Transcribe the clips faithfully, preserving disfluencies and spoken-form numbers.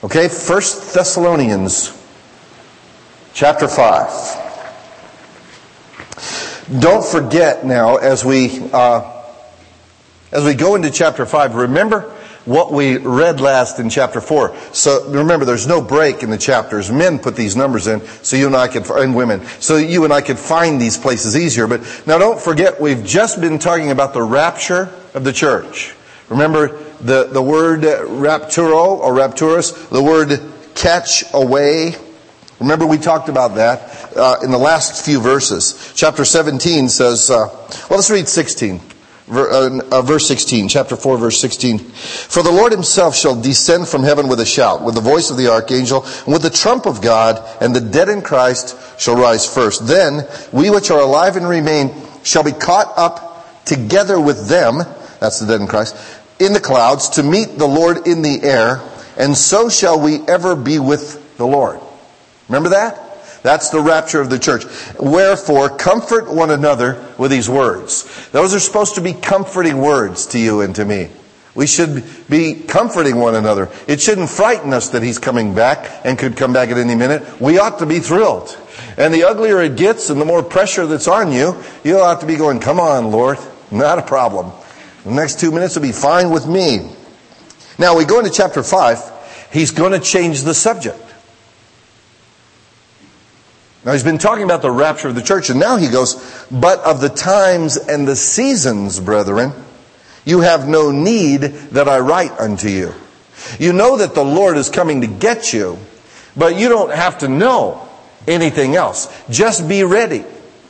Okay, First Thessalonians chapter five. Don't forget now, as we uh, as we go into chapter five, remember what we read last in chapter four. So remember, there's no break in the chapters. Men put these numbers in, so you and I could, and women, so you and I could find these places easier. But now don't forget, we've just been talking about the rapture of the church. Remember the, the word rapturo or rapturus, the word catch away. Remember we talked about that uh, in the last few verses. Chapter seventeen says, uh, well, let's read sixteen. Verse sixteen, chapter four, verse sixteen. For the Lord himself shall descend from heaven with a shout, with the voice of the archangel, and with the trump of God, and the dead in Christ shall rise first. Then we which are alive and remain shall be caught up together with them, that's the dead in Christ, in the clouds, to meet the Lord in the air, and so shall we ever be with the Lord. Remember that? That's the rapture of the church. Wherefore, comfort one another with these words. Those are supposed to be comforting words to you and to me. We should be comforting one another. It shouldn't frighten us that he's coming back and could come back at any minute. We ought to be thrilled. And the uglier it gets and the more pressure that's on you, you ought to be going, come on, Lord, not a problem. The next two minutes will be fine with me. Now, we go into chapter five. He's going to change the subject. Now, he's been talking about the rapture of the church, and now he goes, but of the times and the seasons, brethren, you have no need that I write unto you. You know that the Lord is coming to get you, but you don't have to know anything else. Just be ready.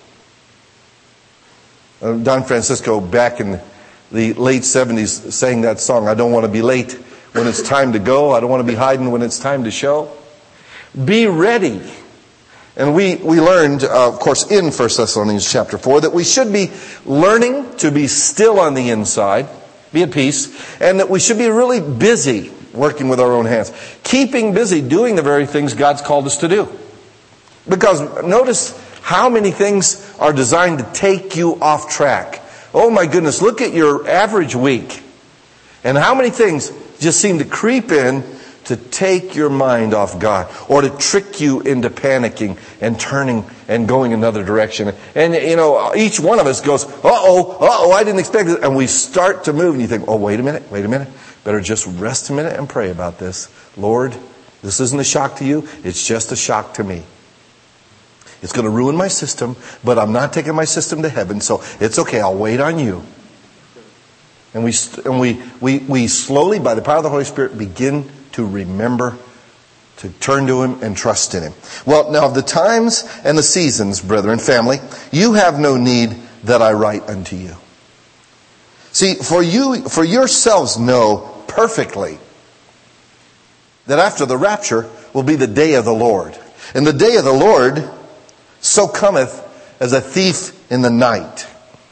Uh, Don Francisco, back in the late seventies, sang that song, I don't want to be late when it's time to go. I don't want to be hiding when it's time to show. Be ready. And we, we learned, uh, of course, in First Thessalonians chapter four, that we should be learning to be still on the inside, be at peace, and that we should be really busy working with our own hands. Keeping busy doing the very things God's called us to do. Because notice how many things are designed to take you off track. Oh my goodness, look at your average week. And how many things just seem to creep in to take your mind off God, or to trick you into panicking and turning and going another direction. And, you know, each one of us goes, uh-oh, uh-oh, I didn't expect it. And we start to move, and you think, oh, wait a minute, wait a minute. Better just rest a minute and pray about this. Lord, this isn't a shock to you. It's just a shock to me. It's going to ruin my system, but I'm not taking my system to heaven, so it's okay. I'll wait on you. And we, and we, we, we slowly, by the power of the Holy Spirit, begin to remember, to turn to him and trust in him. Well, now of the times and the seasons, brethren, family, you have no need that I write unto you. See, for you, for yourselves know perfectly that after the rapture will be the day of the Lord. And the day of the Lord so cometh as a thief in the night.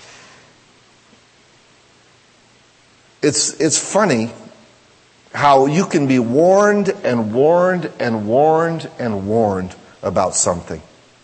It's, it's funny how you can be warned and warned and warned and warned about something.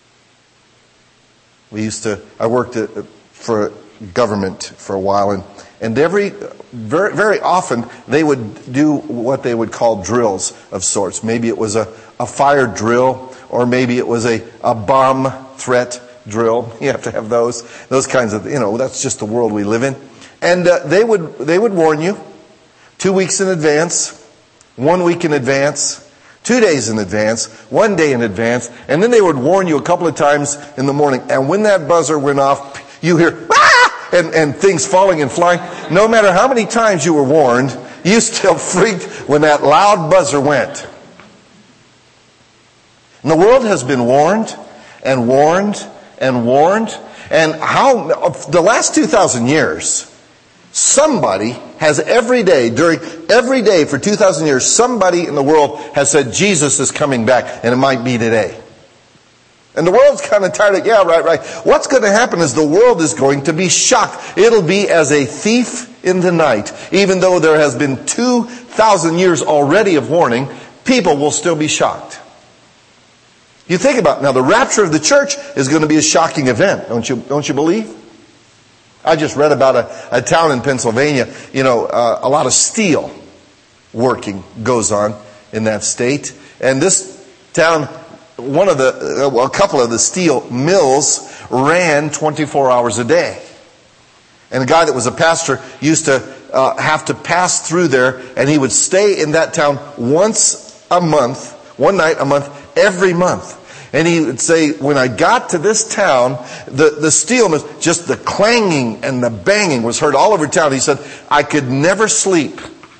We used to, I worked at, for government for a while, and, and every, very, very often they would do what they would call drills of sorts. Maybe it was a, a fire drill, or maybe it was a, a bomb threat drill. You have to have those, those kinds of, you know, that's just the world we live in. And uh, they would, they would warn you. Two weeks in advance, one week in advance, two days in advance, one day in advance, and then they would warn you a couple of times in the morning. And when that buzzer went off, you hear, ah! and, and things falling and flying. No matter how many times you were warned, you still freaked when that loud buzzer went. And the world has been warned and warned and warned. And how, the last two thousand years, somebody has every day, during every day for two thousand years, somebody in the world has said Jesus is coming back, and it might be today. And the world's kind of tired of, yeah, right, right. What's going to happen is the world is going to be shocked. It'll be as a thief in the night. Even though there has been two thousand years already of warning, people will still be shocked. You think about it. Now, the rapture of the church is going to be a shocking event, don't you, don't you believe? I just read about a, a town in Pennsylvania, you know, uh, a lot of steel working goes on in that state. And this town, one of the, well, a couple of the steel mills ran twenty-four hours a day. And a guy that was a pastor used to uh, have to pass through there, and he would stay in that town once a month, one night a month, every month. And he would say, when I got to this town, the, the steel mills, just the clanging and the banging was heard all over town. He said, I could never sleep.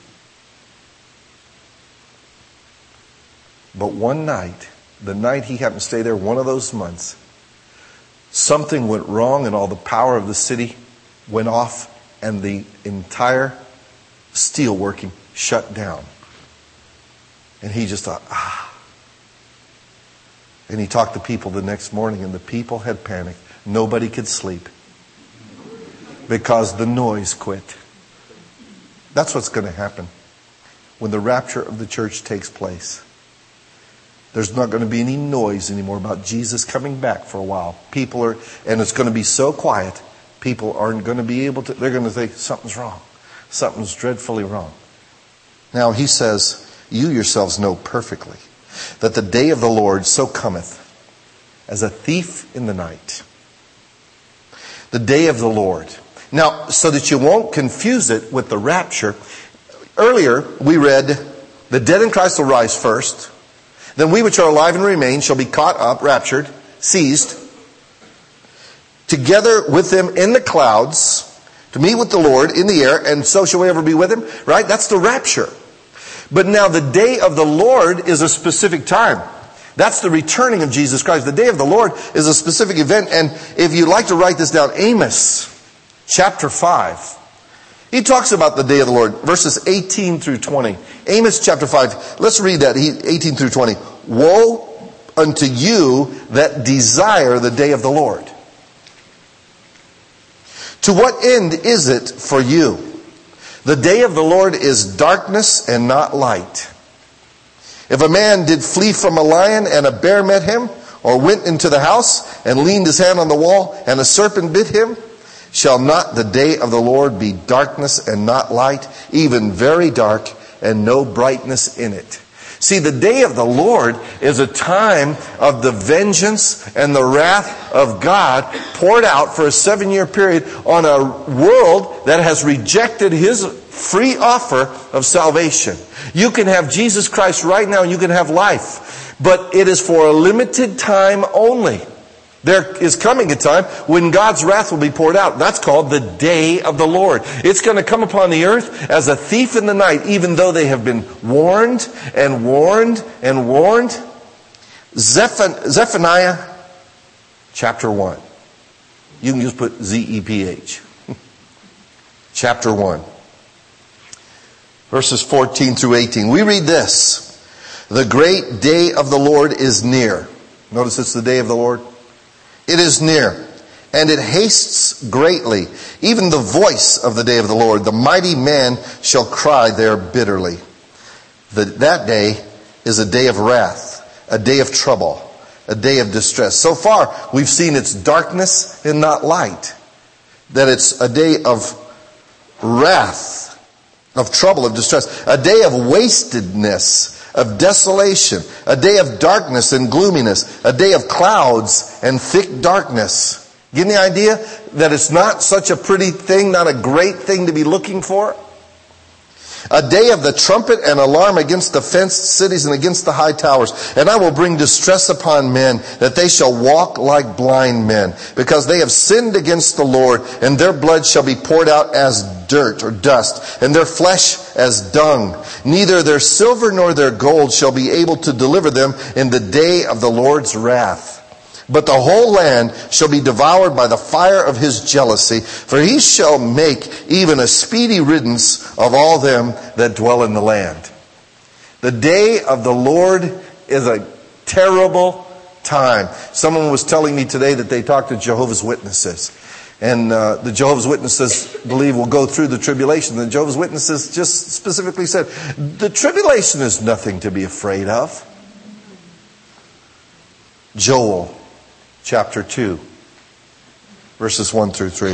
But one night, the night he happened to stay there, one of those months, something went wrong and all the power of the city went off and the entire steel working shut down. And he just thought, ah. And he talked to people the next morning, and the people had panicked. Nobody could sleep because the noise quit. That's what's going to happen when the rapture of the church takes place. There's not going to be any noise anymore about Jesus coming back for a while. People are, and it's going to be so quiet, people aren't going to be able to, they're going to think something's wrong. Something's dreadfully wrong. Now he says, you yourselves know perfectly that the day of the Lord so cometh as a thief in the night. The day of the Lord. Now, so that you won't confuse it with the rapture, earlier we read, the dead in Christ will rise first. Then we which are alive and remain shall be caught up, raptured, seized, together with them in the clouds, to meet with the Lord in the air, and so shall we ever be with him. Right? That's the rapture. But now the day of the Lord is a specific time. That's the returning of Jesus Christ. The day of the Lord is a specific event. And if you'd like to write this down, Amos chapter five. He talks about the day of the Lord, verses eighteen through twenty. Amos chapter five. Let's read that, eighteen through twenty. Woe unto you that desire the day of the Lord. To what end is it for you? The day of the Lord is darkness and not light. If a man did flee from a lion and a bear met him, or went into the house and leaned his hand on the wall and a serpent bit him, shall not the day of the Lord be darkness and not light, even very dark and no brightness in it? See, the day of the Lord is a time of the vengeance and the wrath of God poured out for a seven-year period on a world that has rejected His free offer of salvation. You can have Jesus Christ right now and you can have life, but it is for a limited time only. There is coming a time when God's wrath will be poured out. That's called the day of the Lord. It's going to come upon the earth as a thief in the night, even though they have been warned and warned and warned. Zephaniah chapter one. You can just put Z E P H. Chapter one. Verses fourteen through eighteen. We read this. The great day of the Lord is near. Notice it's the day of the Lord. It is near, and it hastes greatly. Even the voice of the day of the Lord, the mighty man shall cry there bitterly. The, that day is a day of wrath, a day of trouble, a day of distress. So far, we've seen it's darkness and not light. That it's a day of wrath, of trouble, of distress. A day of wastedness, of desolation, a day of darkness and gloominess, a day of clouds and thick darkness. Getting the idea that it's not such a pretty thing, not a great thing to be looking for? A day of the trumpet and alarm against the fenced cities and against the high towers. And I will bring distress upon men, that they shall walk like blind men, because they have sinned against the Lord, and their blood shall be poured out as dirt or dust, and their flesh as dung. Neither their silver nor their gold shall be able to deliver them in the day of the Lord's wrath. But the whole land shall be devoured by the fire of His jealousy, for He shall make even a speedy riddance of all them that dwell in the land. The day of the Lord is a terrible time. Someone was telling me today that they talked to Jehovah's Witnesses. And uh, the Jehovah's Witnesses believe we'll go through the tribulation. The Jehovah's Witnesses just specifically said, the tribulation is nothing to be afraid of. Joel chapter two, verses one through three.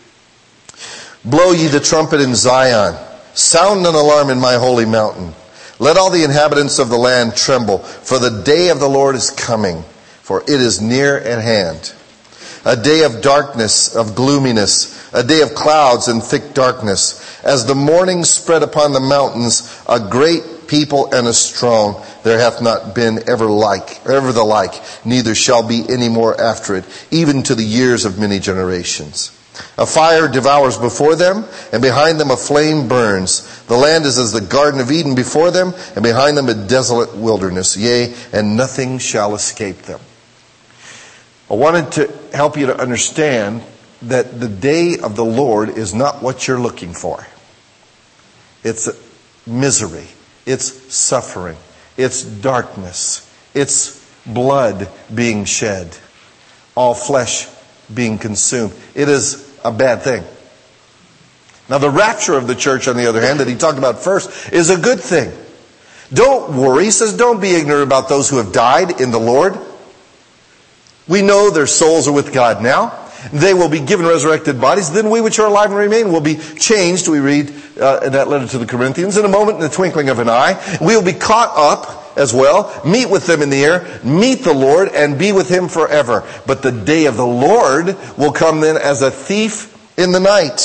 Blow ye the trumpet in Zion. Sound an alarm in my holy mountain. Let all the inhabitants of the land tremble, for the day of the Lord is coming, for it is near at hand. A day of darkness, of gloominess, a day of clouds and thick darkness. As the morning spread upon the mountains, a great people and a strong, there hath not been ever like, ever the like, neither shall be any more after it, even to the years of many generations. A fire devours before them, and behind them a flame burns. The land is as the Garden of Eden before them, and behind them a desolate wilderness. Yea, and nothing shall escape them. I wanted to help you to understand that the day of the Lord is not what you're looking for. It's misery. It's suffering. It's darkness. It's blood being shed. All flesh being consumed. It is a bad thing. Now the rapture of the church, on the other hand, that he talked about first, is a good thing. Don't worry. He says, don't be ignorant about those who have died in the Lord. We know their souls are with God now. They will be given resurrected bodies. Then we which are alive and remain will be changed. We read uh, in that letter to the Corinthians. In a moment, in the twinkling of an eye, we will be caught up as well, meet with them in the air, meet the Lord, and be with Him forever. But the day of the Lord will come then as a thief in the night.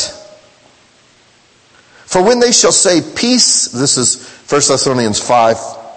For when they shall say peace, this is First Thessalonians five,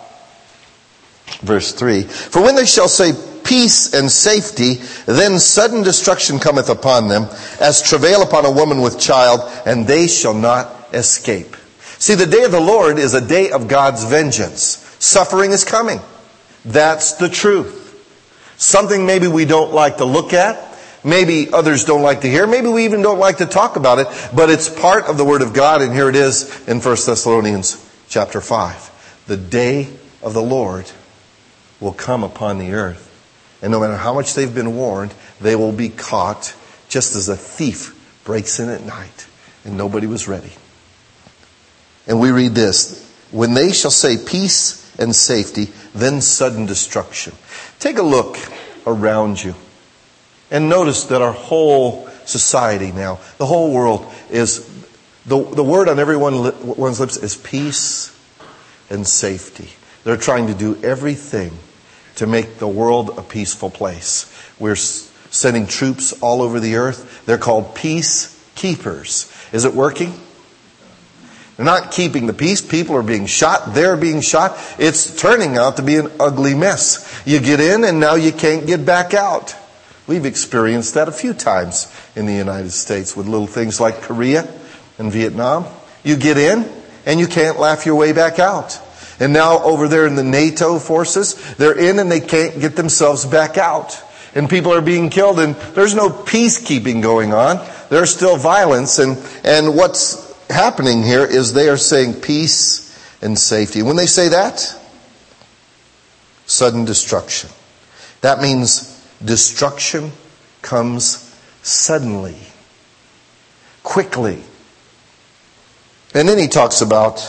verse three. For when they shall say peace and safety, then sudden destruction cometh upon them, as travail upon a woman with child, and they shall not escape. See, the day of the Lord is a day of God's vengeance. Suffering is coming. That's the truth. Something maybe we don't like to look at, maybe others don't like to hear, maybe we even don't like to talk about it, but it's part of the Word of God, and here it is in First Thessalonians chapter five. The day of the Lord will come upon the earth. And no matter how much they've been warned, they will be caught just as a thief breaks in at night. And nobody was ready. And we read this. When they shall say peace and safety, then sudden destruction. Take a look around you. And notice that our whole society now, the whole world is, the, the word on everyone's lips is peace and safety. They're trying to do everything to make the world a peaceful place. We're sending troops all over the earth. They're called peacekeepers. Is it working? They're not keeping the peace. People are being shot. They're being shot. It's turning out to be an ugly mess. You get in and now you can't get back out. We've experienced that a few times in the United States with little things like Korea and Vietnam. You get in and you can't laugh your way back out. And now over there in the NATO forces, they're in and they can't get themselves back out. And people are being killed and there's no peacekeeping going on. There's still violence. And, and what's happening here is they are saying peace and safety. When they say that, sudden destruction. That means destruction comes suddenly, quickly. And then he talks about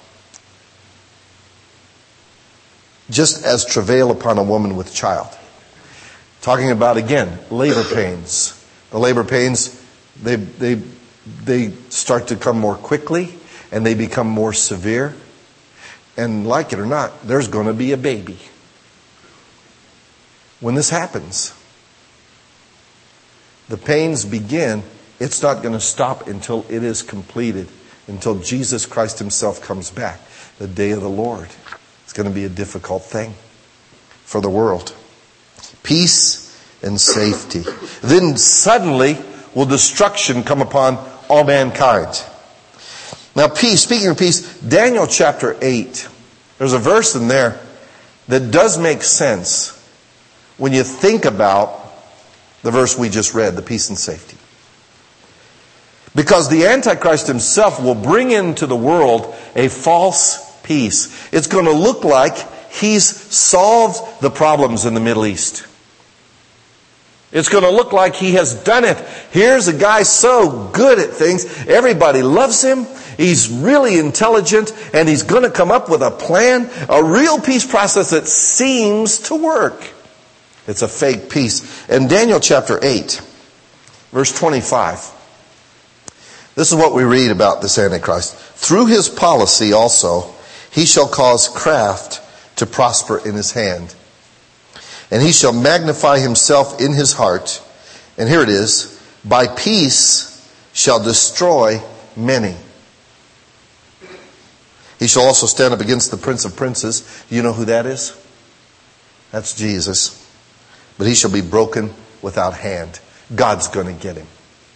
just as travail upon a woman with child. Talking about, again, labor pains. The labor pains, they, they, they start to come more quickly and they become more severe. And like it or not, there's going to be a baby. When this happens, the pains begin. It's not going to stop until it is completed, until Jesus Christ Himself comes back. The day of the Lord. It's going to be a difficult thing for the world. Peace and safety. Then suddenly will destruction come upon all mankind. Now peace, speaking of peace, Daniel chapter eight. There's a verse in there that does make sense when you think about the verse we just read, the peace and safety. Because the Antichrist himself will bring into the world a false peace. It's going to look like he's solved the problems in the Middle East. It's going to look like he has done it. Here's a guy so good at things. Everybody loves him. He's really intelligent. And he's going to come up with a plan, a real peace process that seems to work. It's a fake peace. In Daniel chapter eight, verse twenty-five, this is what we read about this Antichrist. Through his policy also, He shall cause craft to prosper in his hand. And he shall magnify himself in his heart. And here it is. By peace shall destroy many. He shall also stand up against the Prince of Princes. Do you know who that is? That's Jesus. But he shall be broken without hand. God's going to get him.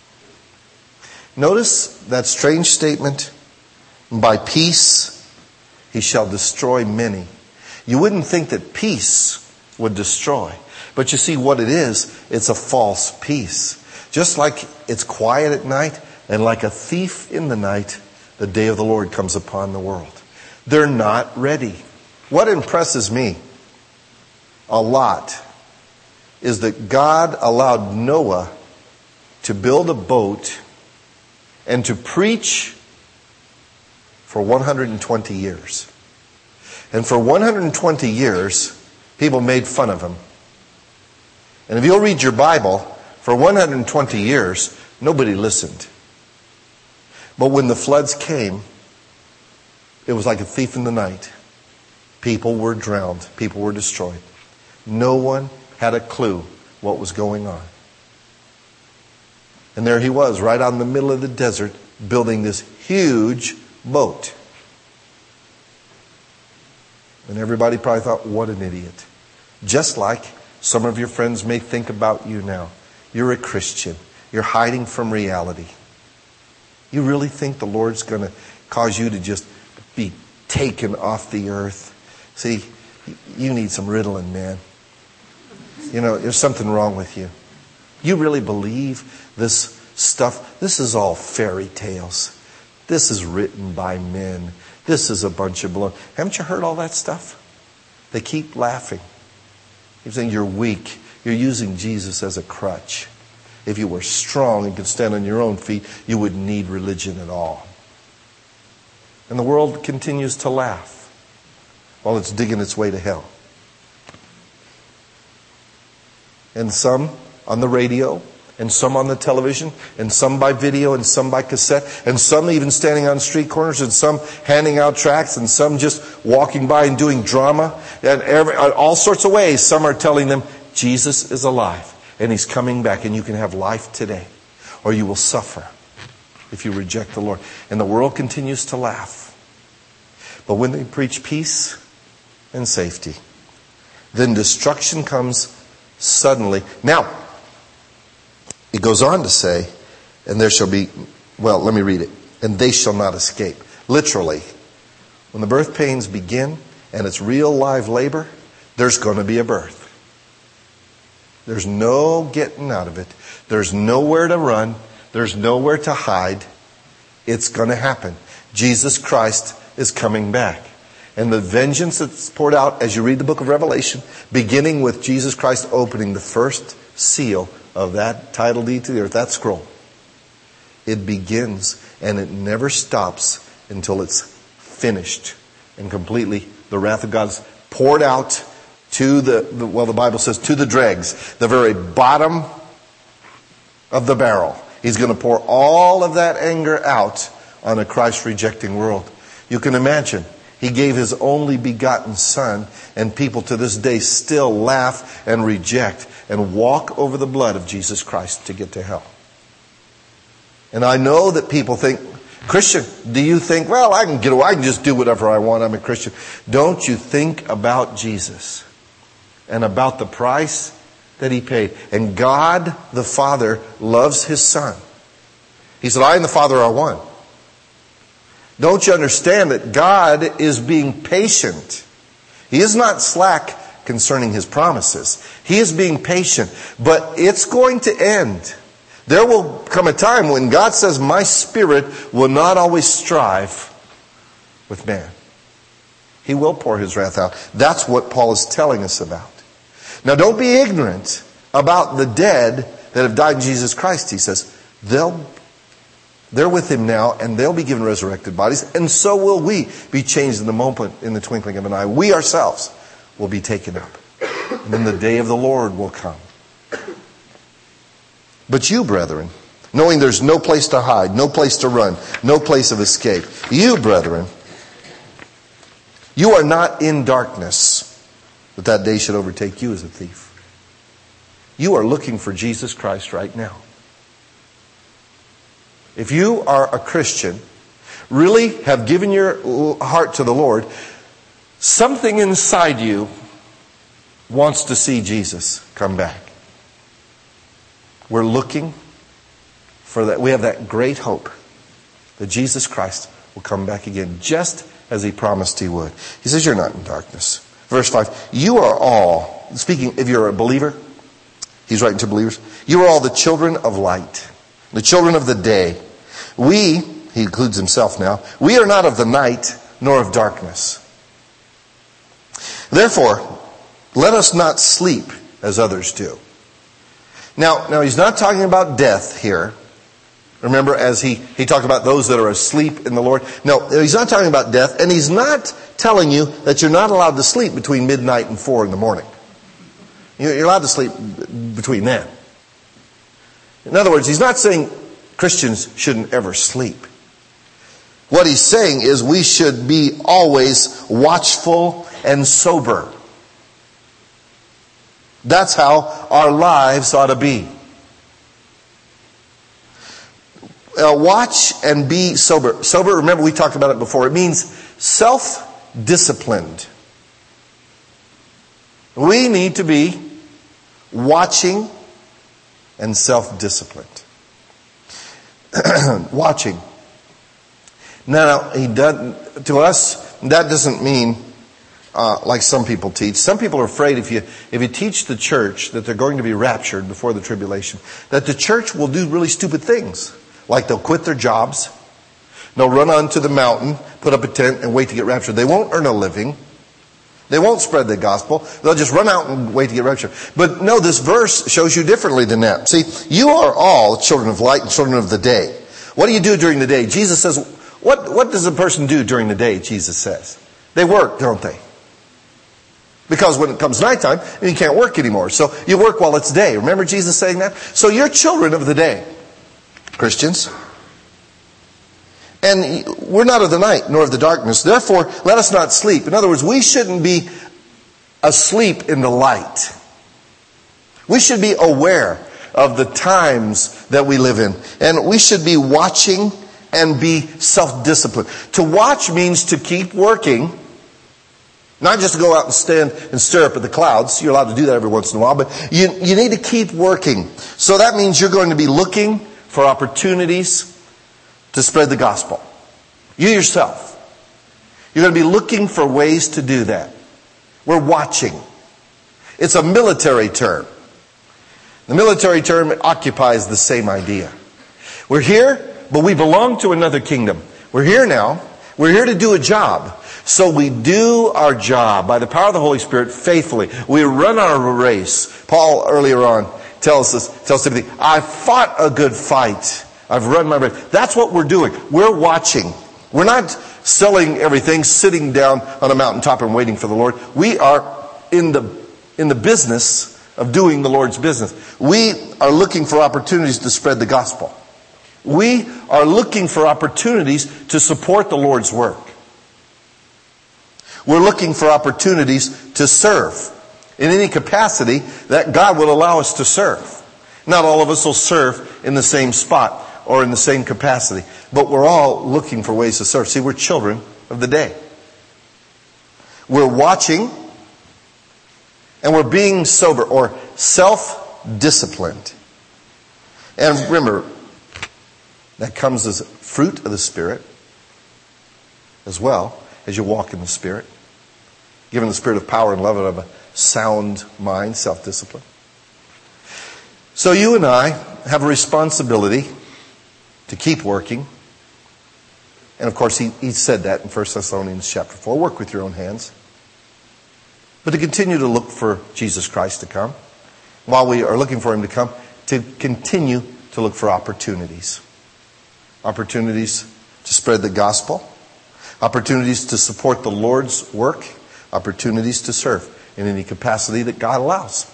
Notice that strange statement. By peace he shall destroy many. You wouldn't think that peace would destroy. But you see what it is, it's a false peace. Just like it's quiet at night, and like a thief in the night, the day of the Lord comes upon the world. They're not ready. What impresses me a lot is that God allowed Noah to build a boat and to preach for one hundred twenty years. And for one hundred twenty years, people made fun of him. And if you'll read your Bible, for one hundred twenty years, nobody listened. But when the floods came, it was like a thief in the night. People were drowned. People were destroyed. No one had a clue what was going on. And there he was, right out in the middle of the desert, building this huge boat. And everybody probably thought, what an idiot. Just like some of your friends may think about you now. You're a Christian. You're hiding from reality. You really think the Lord's going to cause you to just be taken off the earth? See, you need some Ritalin, man. You know, there's something wrong with you. You really believe this stuff? This is all fairy tales. This is written by men. This is a bunch of baloney. Haven't you heard all that stuff? They keep laughing. You're saying you're weak. You're using Jesus as a crutch. If you were strong and could stand on your own feet, you wouldn't need religion at all. And the world continues to laugh while it's digging its way to hell. And some on the radio, and some on the television, and some by video, and some by cassette, and some even standing on street corners, and some handing out tracts, and some just walking by and doing drama. And every, all sorts of ways, some are telling them, Jesus is alive, and He's coming back, and you can have life today, or you will suffer if you reject the Lord. And the world continues to laugh. But when they preach peace and safety, then destruction comes suddenly. Now, it goes on to say, and there shall be, well, let me read it. And they shall not escape. Literally, when the birth pains begin and it's real live labor, there's going to be a birth. There's no getting out of it. There's nowhere to run. There's nowhere to hide. It's going to happen. Jesus Christ is coming back. And the vengeance that's poured out as you read the book of Revelation, beginning with Jesus Christ opening the first seal of that title deed to the earth, that scroll. It begins and it never stops until it's finished and completely. The wrath of God is poured out to the, the, well, the Bible says to the dregs, the very bottom of the barrel. He's going to pour all of that anger out on a Christ-rejecting world. You can imagine. He gave His only begotten Son, and people to this day still laugh and reject and walk over the blood of Jesus Christ to get to hell. And I know that people think, Christian, do you think, well, I can get away, I can just do whatever I want, I'm a Christian. Don't you think about Jesus and about the price that He paid. And God the Father loves His Son. He said, I and the Father are one. Don't you understand that God is being patient? He is not slack concerning His promises. He is being patient. But it's going to end. There will come a time when God says, my Spirit will not always strive with man. He will pour His wrath out. That's what Paul is telling us about. Now don't be ignorant about the dead that have died in Jesus Christ. He says, they'll They're with Him now, and they'll be given resurrected bodies, and so will we be changed in the moment, in the twinkling of an eye. We ourselves will be taken up. And then the day of the Lord will come. But you, brethren, knowing there's no place to hide, no place to run, no place of escape, you, brethren, You are not in darkness, that that day should overtake you as a thief. You are looking for Jesus Christ right now. If you are a Christian, really have given your heart to the Lord, something inside you wants to see Jesus come back. We're looking for that. We have that great hope that Jesus Christ will come back again, just as He promised He would. He says, you're not in darkness. Verse five, you are all, speaking, if you're a believer, He's writing to believers, you are all the children of light, the children of the day. We, He includes Himself now, we are not of the night nor of darkness. Therefore, let us not sleep as others do. Now, now He's not talking about death here. Remember, as he, he talked about those that are asleep in the Lord. No, He's not talking about death, and He's not telling you that you're not allowed to sleep between midnight and four in the morning. You're allowed to sleep between then. In other words, He's not saying Christians shouldn't ever sleep. What He's saying is we should be always watchful and sober. That's how our lives ought to be. Uh, watch and be sober. Sober, remember we talked about it before. It means self-disciplined. We need to be watching and self-disciplined. Watching. Now, he doesn't, to us, that doesn't mean uh, like some people teach. Some people are afraid if you if you teach the church that they're going to be raptured before the tribulation, that the church will do really stupid things. Like they'll quit their jobs. They'll run onto the mountain, put up a tent, and wait to get raptured. They won't earn a living. They won't spread the gospel. They'll just run out and wait to get raptured. But no, this verse shows you differently than that. See, you are all children of light and children of the day. What do you do during the day? Jesus says, what, what does a person do during the day, Jesus says? They work, don't they? Because when it comes nighttime, you can't work anymore. So you work while it's day. Remember Jesus saying that? So you're children of the day, Christians. And we're not of the night nor of the darkness. Therefore, let us not sleep. In other words, we shouldn't be asleep in the light. We should be aware of the times that we live in. And we should be watching and be self-disciplined. To watch means to keep working. Not just to go out and stand and stare up at the clouds. You're allowed to do that every once in a while. But you, you need to keep working. So that means you're going to be looking for opportunities to spread the gospel. You yourself. You're going to be looking for ways to do that. We're watching. It's a military term. The military term occupies the same idea. We're here, but we belong to another kingdom. We're here now. We're here to do a job. So we do our job by the power of the Holy Spirit faithfully. We run our race. Paul earlier on tells us, tells Timothy, I fought a good fight. I've run my race. That's what we're doing. We're watching. We're not selling everything, sitting down on a mountaintop and waiting for the Lord. We are in the in the business of doing the Lord's business. We are looking for opportunities to spread the gospel. We are looking for opportunities to support the Lord's work. We're looking for opportunities to serve in any capacity that God will allow us to serve. Not all of us will serve in the same spot or in the same capacity, but we're all looking for ways to serve. See, we're children of the day. We're watching and we're being sober or self-disciplined. And remember, that comes as fruit of the Spirit as well as you walk in the Spirit. Given the Spirit of power and love and of a sound mind, self-discipline. So you and I have a responsibility to keep working. And of course, he, he said that in First Thessalonians chapter four. Work with your own hands. But to continue to look for Jesus Christ to come. While we are looking for Him to come, to continue to look for opportunities. Opportunities to spread the gospel. Opportunities to support the Lord's work. Opportunities to serve in any capacity that God allows.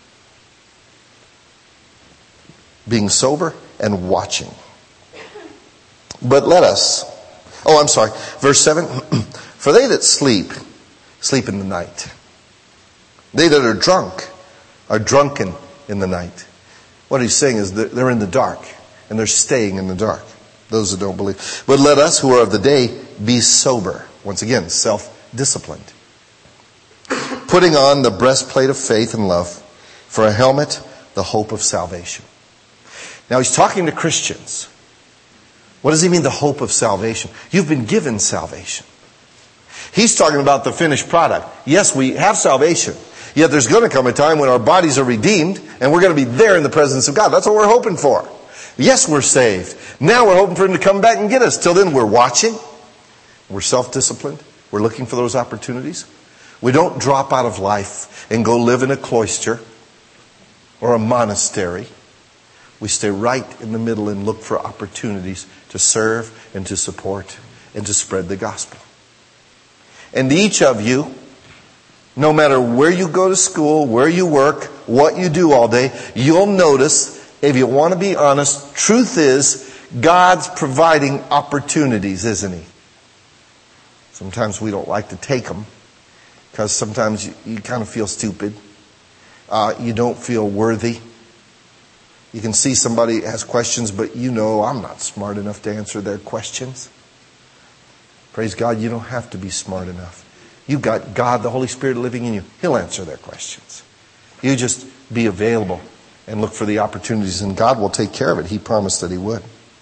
Being sober and watching. But let us, oh I'm sorry, verse seven. For they that sleep, sleep in the night. They that are drunk are drunken in the night. What he's saying is that they're in the dark, and they're staying in the dark, those that don't believe. But let us who are of the day be sober. Once again, self-disciplined. Putting on the breastplate of faith and love, for a helmet, the hope of salvation. Now he's talking to Christians. What does he mean, the hope of salvation? You've been given salvation. He's talking about the finished product. Yes, we have salvation. Yet there's going to come a time when our bodies are redeemed and we're going to be there in the presence of God. That's what we're hoping for. Yes, we're saved. Now we're hoping for Him to come back and get us. Till then, we're watching. We're self-disciplined. We're looking for those opportunities. We don't drop out of life and go live in a cloister or a monastery. We stay right in the middle and look for opportunities to serve and to support and to spread the gospel. And each of you, no matter where you go to school, where you work, what you do all day, you'll notice, if you want to be honest, truth is God's providing opportunities, isn't He? Sometimes we don't like to take them because sometimes you, you kind of feel stupid. Uh, you don't feel worthy. You can see somebody has questions, but you know I'm not smart enough to answer their questions. Praise God, you don't have to be smart enough. You've got God, the Holy Spirit living in you. He'll answer their questions. You just be available and look for the opportunities, and God will take care of it. He promised that He would.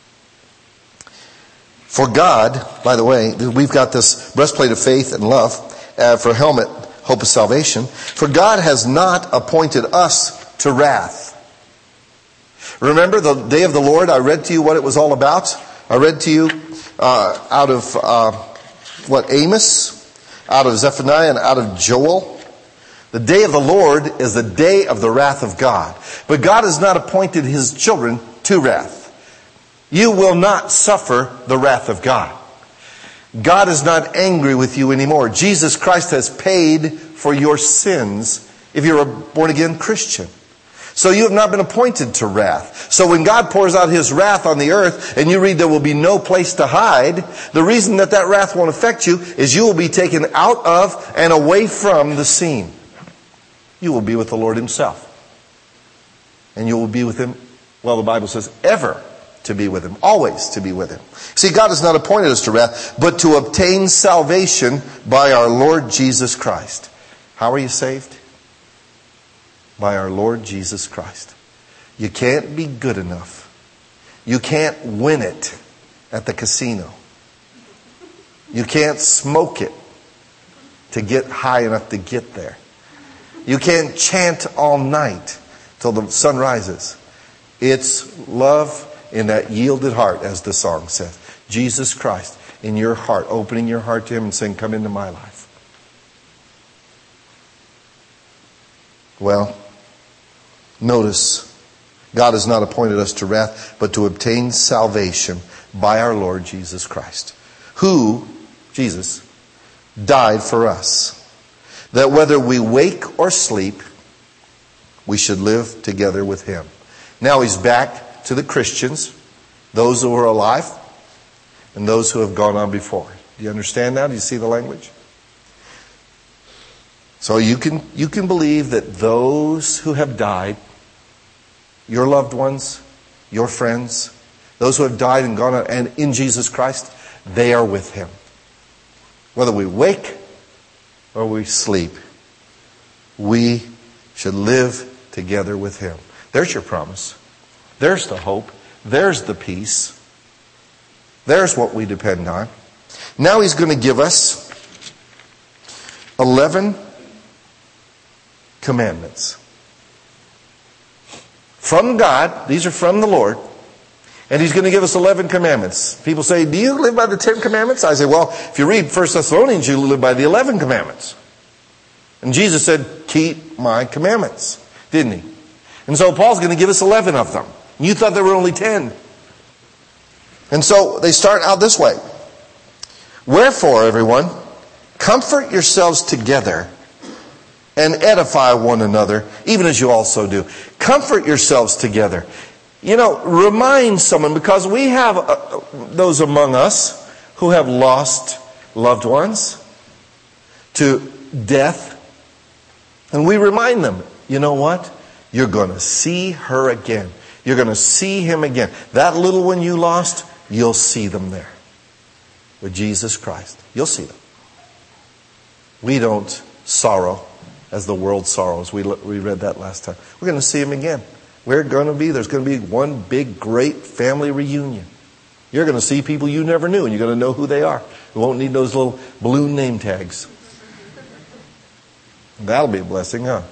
For God, by the way, we've got this breastplate of faith and love, uh, for helmet, hope of salvation. For God has not appointed us to wrath. Remember the day of the Lord? I read to you what it was all about. I read to you uh, out of uh, what Amos, out of Zephaniah, and out of Joel. The day of the Lord is the day of the wrath of God. But God has not appointed His children to wrath. You will not suffer the wrath of God. God is not angry with you anymore. Jesus Christ has paid for your sins if you're a born-again Christian. So you have not been appointed to wrath. So when God pours out His wrath on the earth and you read there will be no place to hide, the reason that that wrath won't affect you is you will be taken out of and away from the scene. You will be with the Lord Himself. And you will be with Him, well, the Bible says, ever to be with Him. Always to be with Him. See, God has not appointed us to wrath, but to obtain salvation by our Lord Jesus Christ. How are you saved? By our Lord Jesus Christ. You can't be good enough. You can't win it at the casino. You can't smoke it to get high enough to get there. You can't chant all night till the sun rises. It's love in that yielded heart, as the song says. Jesus Christ in your heart, opening your heart to Him and saying, come into my life. Well, notice, God has not appointed us to wrath, but to obtain salvation by our Lord Jesus Christ, who, Jesus, died for us, that whether we wake or sleep, we should live together with Him. Now He's back to the Christians, those who are alive, and those who have gone on before. Do you understand now? Do you see the language? So you can you can believe that those who have died, your loved ones, your friends, those who have died and gone on and in Jesus Christ, they are with Him. Whether we wake or we sleep, we should live together with Him. There's your promise. There's the hope. There's the peace. There's what we depend on. Now He's going to give us eleven commandments. From God. These are from the Lord. And He's going to give us eleven commandments. People say, do you live by the Ten Commandments? I say, well, if you read First Thessalonians, you live by the eleven commandments. And Jesus said, keep my commandments. Didn't He? And so Paul's going to give us eleven of them. You thought there were only ten. And so they start out this way. Wherefore, everyone, comfort yourselves together and edify one another, even as you also do. Comfort yourselves together. You know, remind someone, because we have uh, those among us who have lost loved ones. to death. And we remind them, you know what? You're going to see her again. You're going to see him again. That little one you lost, you'll see them there. With Jesus Christ. You'll see them. We don't sorrow as the world sorrows. We, we read that last time. We're going to see him again. We're going to be, there's going to be one big, great family reunion. You're going to see people you never knew, and you're going to know who they are. You won't need those little balloon name tags. That'll be a blessing, huh?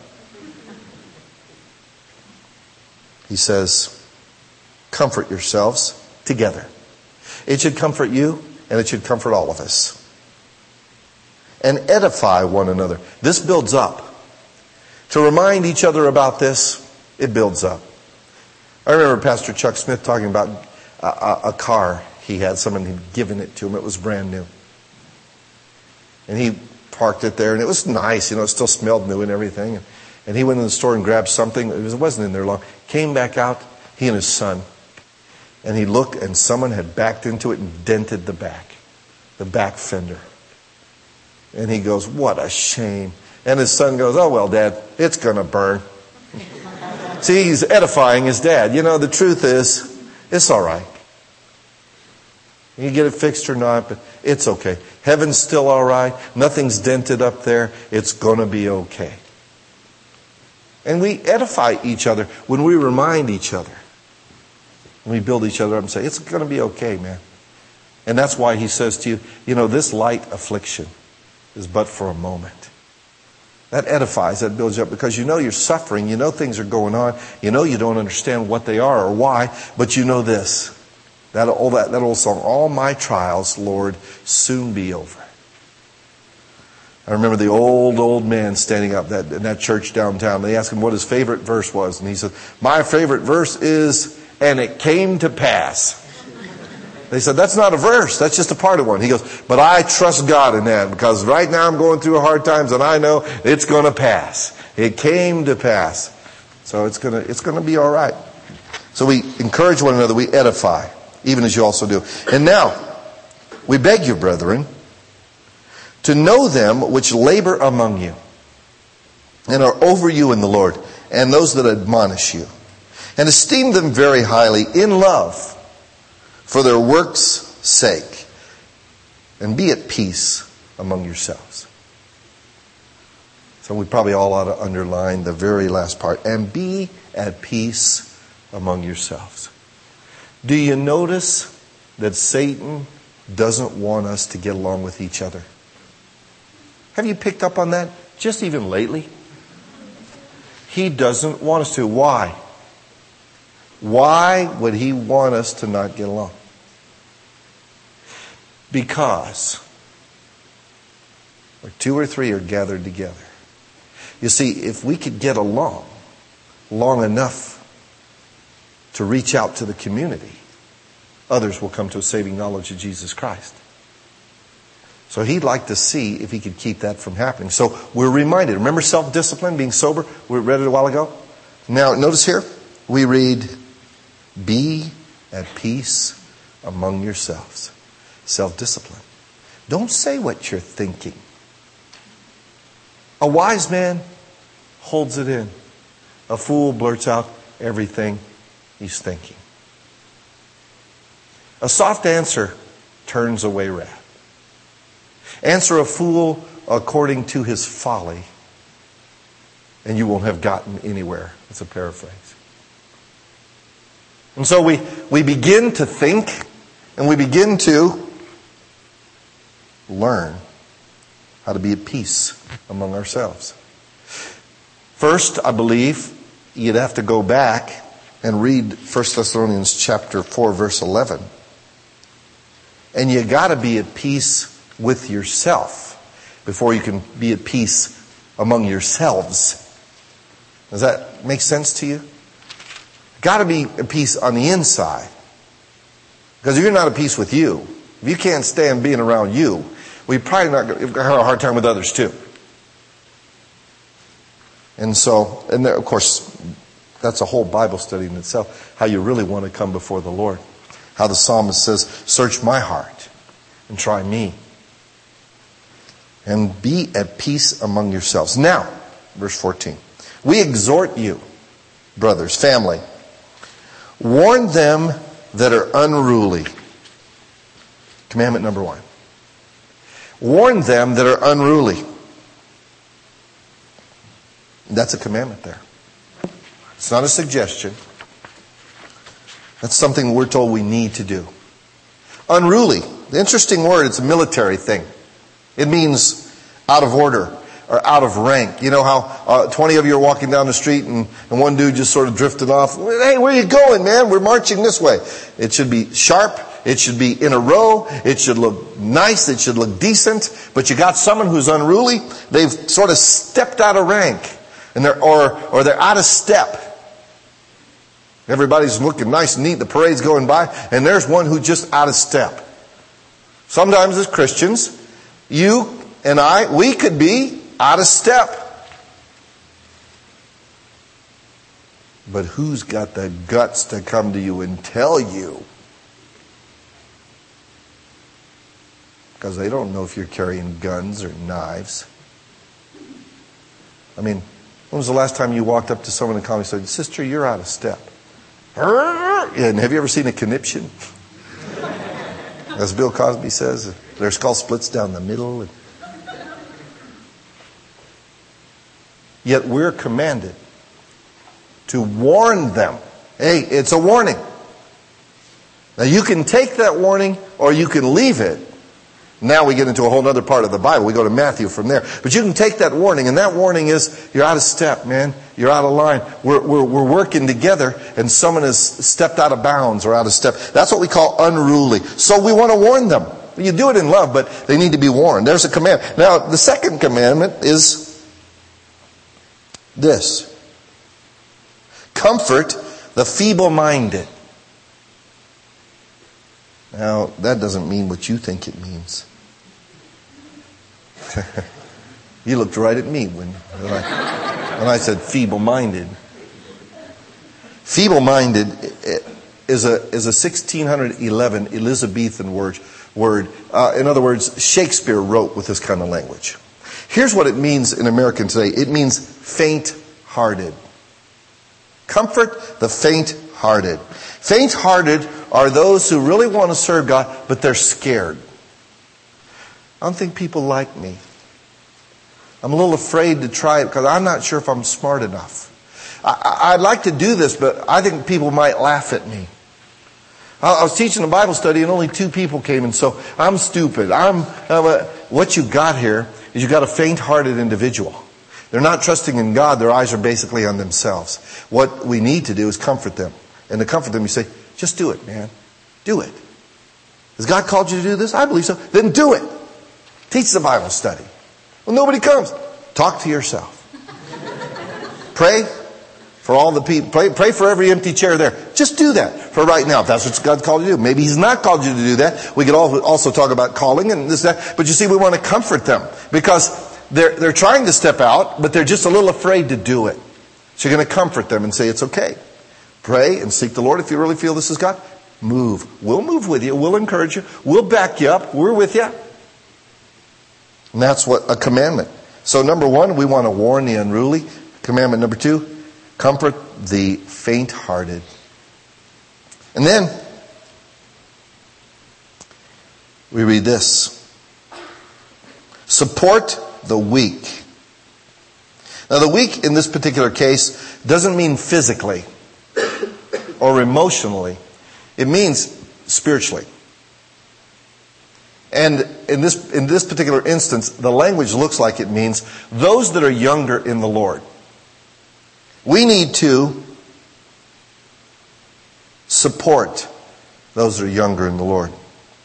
He says, comfort yourselves together. It should comfort you, and it should comfort all of us. And edify one another. This builds up. To remind each other about this, it builds up. I remember Pastor Chuck Smith talking about a, a, a car he had. Someone had given it to him. It was brand new. And he parked it there, and it was nice. You know, it still smelled new and everything. And he went in the store and grabbed something. It wasn't in there long. Came back out, he and his son. And he looked, and someone had backed into it and dented the back. The back fender. And he goes, what a shame. And his son goes, oh, well, Dad, it's going to burn. See, he's edifying his dad. You know, the truth is, it's all right. You get it fixed or not, but it's okay. Heaven's still all right. Nothing's dented up there. It's going to be okay. And we edify each other when we remind each other. When we build each other up and say, it's going to be okay, man. And that's why he says to you, you know, this light affliction is but for a moment. That edifies, that builds you up, because you know you're suffering, you know things are going on, you know you don't understand what they are or why, but you know this. That old, that, that old song, all my trials, Lord, soon be over. I remember the old, old man standing up that, in that church downtown. They asked him what his favorite verse was, and he said, my favorite verse is, and it came to pass. They said, that's not a verse. That's just a part of one. He goes, but I trust God in that, because right now I'm going through hard times and I know it's going to pass. It came to pass. So it's going to, it's going to be all right. So we encourage one another. We edify, even as you also do. And now, we beg you, brethren, to know them which labor among you and are over you in the Lord, and those that admonish you. And esteem them very highly in love, for their work's sake, and be at peace among yourselves. So we probably all ought to underline the very last part. And be at peace among yourselves. Do you notice that Satan doesn't want us to get along with each other? Have you picked up on that? Just even lately? He doesn't want us to. Why? Why would he want us to not get along? Because where two or three are gathered together. You see, if we could get along long enough to reach out to the community, others will come to a saving knowledge of Jesus Christ. So he'd like to see if he could keep that from happening. So we're reminded. Remember self-discipline, being sober? We read it a while ago. Now, notice here, we read, be at peace among yourselves. Self-discipline. Don't say what you're thinking. A wise man holds it in. A fool blurts out everything he's thinking. A soft answer turns away wrath. Answer a fool according to his folly, and you won't have gotten anywhere. It's a paraphrase. And so we, we begin to think, and we begin to learn how to be at peace among ourselves. First, I believe you'd have to go back and read First Thessalonians chapter four, verse eleven. And you got to be at peace with yourself before you can be at peace among yourselves. Does that make sense to you? Got to be at peace on the inside. Because if you're not at peace with you, if you can't stand being around you, we're probably not going to have a hard time with others too. And so, and there, of course, that's a whole Bible study in itself, how you really want to come before the Lord. How the psalmist says, search my heart and try me. and be at peace among yourselves. Now, verse fourteen. We exhort you, brothers, family, warn them that are unruly. Commandment number one. Warn them that are unruly. That's a commandment there. It's not a suggestion. That's something we're told we need to do. Unruly. The interesting word, it's a military thing. It means out of order or out of rank. You know how uh, twenty of you are walking down the street and, and one dude just sort of drifted off. Hey, where are you going, man? We're marching this way. It should be sharp. It should be in a row. It should look nice. It should look decent. But you got someone who's unruly. They've sort of stepped out of rank. And they're, or, or they're out of step. Everybody's looking nice and neat. The parade's going by. And there's one who's just out of step. Sometimes as Christians, you and I, we could be out of step. But who's got the guts to come to you and tell you? Because they don't know if you're carrying guns or knives. I mean, when was the last time you walked up to someone in college and said, "Sister, you're out of step"? And have you ever seen a conniption? As Bill Cosby says, their skull splits down the middle. Yet we're commanded to warn them. Hey, it's a warning. Now you can take that warning or you can leave it. Now we get into a whole other part of the Bible. We go to Matthew from there. But you can take that warning, and that warning is, you're out of step, man. You're out of line. We're, we're, we're working together, and someone has stepped out of bounds or out of step. That's what we call unruly. So we want to warn them. You do it in love, but they need to be warned. There's a command. Now, the second commandment is this. Comfort the feeble-minded. Now, that doesn't mean what you think it means. You looked right at me when, when, I, when I said feeble-minded. Feeble-minded is a is a sixteen eleven Elizabethan word. word. Uh, in other words, Shakespeare wrote with this kind of language. Here's what it means in American today. It means faint-hearted. Comfort the faint-hearted. Faint-hearted are those who really want to serve God, but they're scared. I don't think people like me. I'm a little afraid to try it because I'm not sure if I'm smart enough. I, I'd like to do this, but I think people might laugh at me. I, I was teaching a Bible study and only two people came, and so I'm stupid. I'm, I'm a, what you got here is you got a faint-hearted individual. They're not trusting in God. Their eyes are basically on themselves. What we need to do is comfort them. And to comfort them, you say, just do it, man. Do it. Has God called you to do this? I believe so. Then do it. Teach the Bible study. Well, nobody comes. Talk to yourself. Pray for all the people. Pray, pray for every empty chair there. Just do that for right now. If that's what God's called you to do. Maybe He's not called you to do that. We could also talk about calling and this, that. But you see, we want to comfort them because they're, they're trying to step out, but they're just a little afraid to do it. So you're going to comfort them and say, it's okay. Pray and seek the Lord. If you really feel this is God, move. We'll move with you. We'll encourage you. We'll back you up. We're with you. And that's what a commandment. So number one, we want to warn the unruly. Commandment number two, comfort the faint-hearted. And then we read this. Support the weak. Now the weak in this particular case doesn't mean physically or emotionally. It means spiritually. And in this in this particular instance, the language looks like it means those that are younger in the Lord. We need to support those that are younger in the Lord.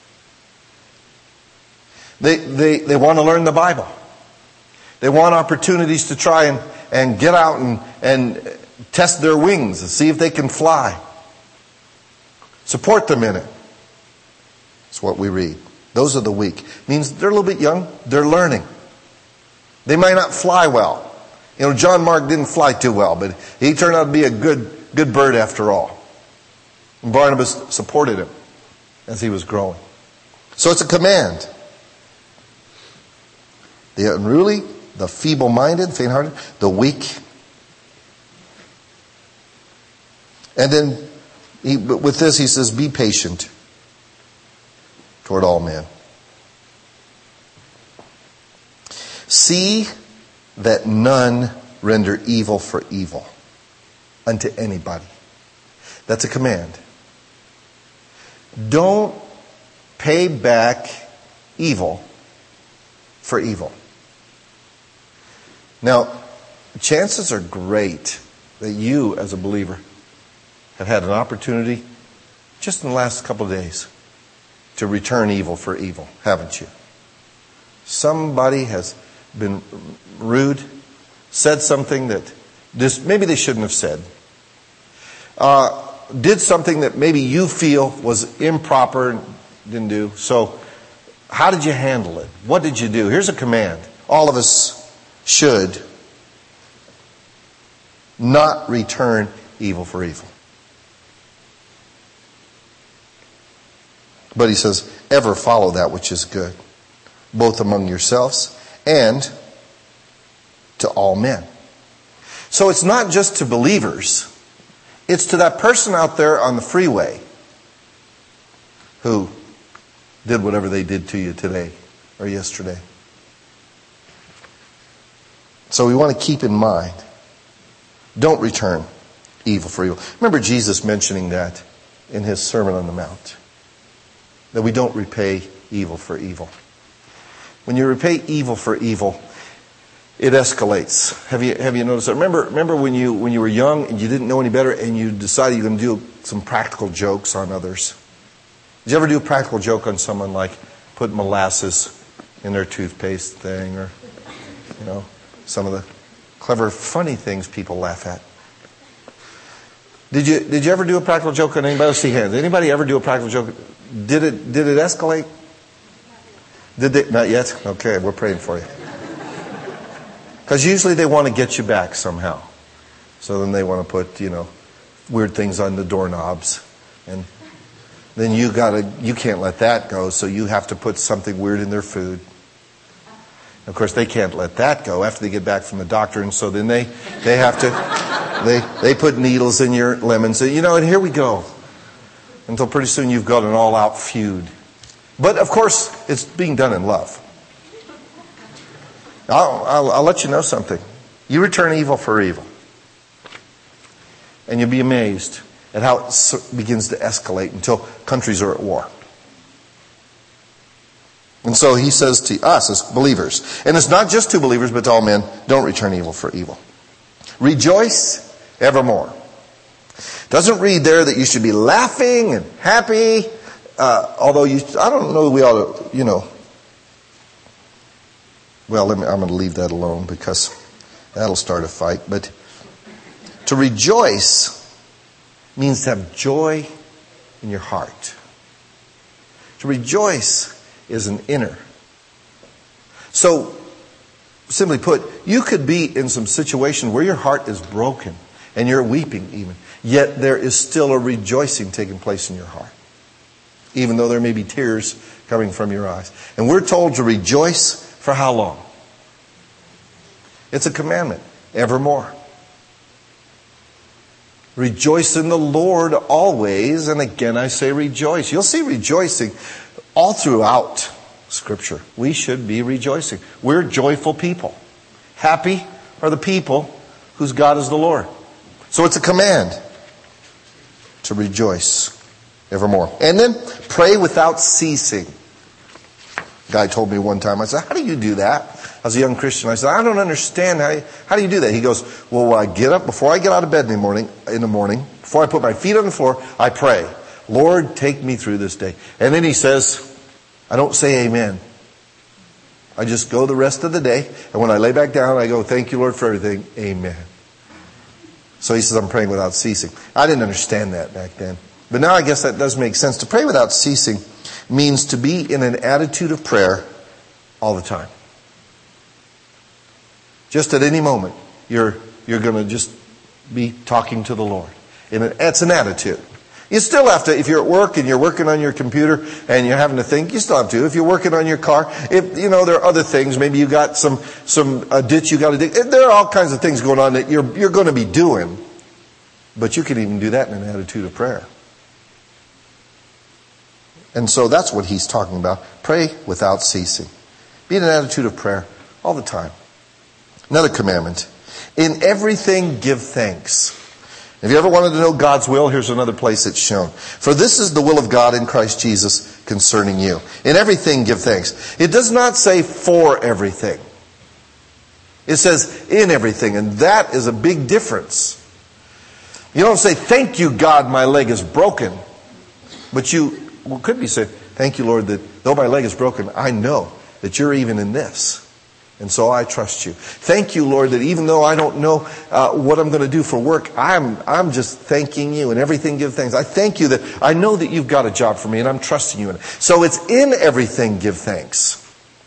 They they they want to learn the Bible. They want opportunities to try and, and get out and, and test their wings and see if they can fly. Support them in it. That's what we read. Those are the weak. It means they're a little bit young. They're learning. They might not fly well. You know, John Mark didn't fly too well, but he turned out to be a good, good bird after all. And Barnabas supported him as he was growing. So it's a command. the unruly, the feeble-minded, faint-hearted, the weak. And then he, with this he says, be patient toward all men. See that none render evil for evil unto anybody. That's a command. Don't pay back evil for evil. Now, chances are great that you, as a believer, have had an opportunity just in the last couple of days to return evil for evil, haven't you? Somebody has been rude, said something that this, maybe they shouldn't have said, uh, did something that maybe you feel was improper and didn't do. So, how did you handle it? What did you do? Here's a command. All of us should not return evil for evil. But he says, ever follow that which is good, both among yourselves and to all men. So it's not just to believers. It's to that person out there on the freeway who did whatever they did to you today or yesterday. So we want to keep in mind, don't return evil for evil. Remember Jesus mentioning that in his Sermon on the Mount, that we don't repay evil for evil. When you repay evil for evil, it escalates. Have you have you noticed that? Remember remember when you when you were young and you didn't know any better and you decided you're going to do some practical jokes on others? Did you ever do a practical joke on someone, like put molasses in their toothpaste thing, or you know, some of the clever, funny things people laugh at? Did you did you ever do a practical joke on anybody? Let's see hands. Anybody ever do a practical joke? Did it did it escalate? Did they? Not yet? Okay, we're praying for you. Because usually they want to get you back somehow. So then they want to put, you know, weird things on the doorknobs. And then you gotta, you can't let that go, so you have to put something weird in their food. Of course, they can't let that go after they get back from the doctor, and so then they, they have to, they, they put needles in your lemons. You know, and here we go. Until pretty soon you've got an all-out feud. But of course, it's being done in love. I'll, I'll, I'll let you know something. You return evil for evil. And you'll be amazed at how it begins to escalate until countries are at war. And so he says to us as believers, and it's not just to believers, but to all men, don't return evil for evil. Rejoice evermore. Doesn't read there that you should be laughing and happy, uh, although you, I don't know, we ought to, you know, well, let me, I'm going to leave that alone because that'll start a fight. But to rejoice means to have joy in your heart. To rejoice is an inner. So, simply put, you could be in some situation where your heart is broken and you're weeping even, yet there is still a rejoicing taking place in your heart, even though there may be tears coming from your eyes. And we're told to rejoice for how long? It's a commandment, evermore. Rejoice in the Lord always, and again I say rejoice. You'll see rejoicing all throughout Scripture. We should be rejoicing. We're joyful people. Happy are the people whose God is the Lord. So it's a command to rejoice evermore. And then pray without ceasing. A guy told me one time, I said, how do you do that? As a young Christian, I said, I don't understand. How, how do you do that? He goes, well, I get up, before I get out of bed in the morning, in the morning, before I put my feet on the floor, I pray, Lord, take me through this day. And then he says, I don't say amen. I just go the rest of the day. And when I lay back down, I go, thank you, Lord, for everything. Amen. So he says, I'm praying without ceasing. I didn't understand that back then. But now I guess that does make sense. To pray without ceasing means to be in an attitude of prayer all the time. Just at any moment, you're you're going to just be talking to the Lord. And it's an attitude. You still have to, if you're at work and you're working on your computer and you're having to think, you still have to. If you're working on your car, if, you know, there are other things. Maybe you got some, some, a ditch you got to dig. There are all kinds of things going on that you're, you're going to be doing. But you can even do that in an attitude of prayer. And so that's what he's talking about. Pray without ceasing. Be in an attitude of prayer all the time. Another commandment. In everything give thanks. If you ever wanted to know God's will, here's another place it's shown. For this is the will of God in Christ Jesus concerning you. In everything give thanks. It does not say for everything. It says in everything, and that is a big difference. You don't say, thank you, God, my leg is broken. But you well, could be saying, thank you, Lord, that though my leg is broken, I know that you're even in this. And so I trust you. Thank you, Lord, that even though I don't know uh, what I'm going to do for work, I'm I'm just thanking you. And everything give thanks. I thank you that I know that you've got a job for me and I'm trusting you in it. So it's in everything give thanks.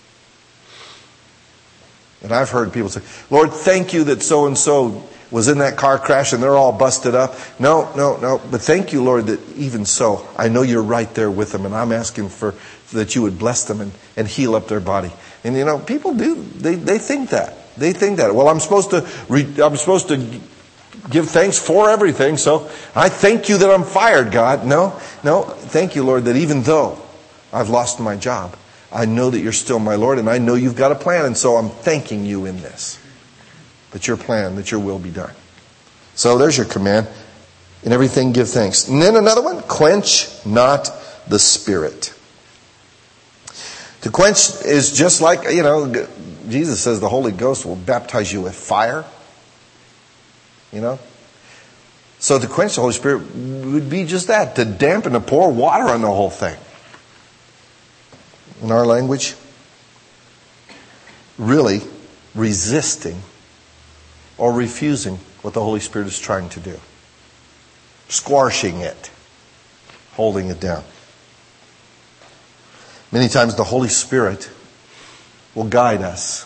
And I've heard people say, Lord, thank you that so-and-so was in that car crash and they're all busted up. No, no, no. But thank you, Lord, that even so, I know you're right there with them. And I'm asking for that you would bless them and, and heal up their body. And you know, people do. They they think that. They think that. Well, I'm supposed to re, I'm supposed to give thanks for everything. So I thank you that I'm fired, God. No, no. Thank you, Lord, that even though I've lost my job, I know that you're still my Lord, and I know you've got a plan, and so I'm thanking you in this. That your plan, that your will be done. So there's your command. In everything give thanks. And then another one, quench not the Spirit. To quench is just like, you know, Jesus says the Holy Ghost will baptize you with fire. You know? So to quench the Holy Spirit would be just that, to dampen, to pour water on the whole thing. In our language, really resisting or refusing what the Holy Spirit is trying to do. Squashing it. Holding it down. Many times the Holy Spirit will guide us.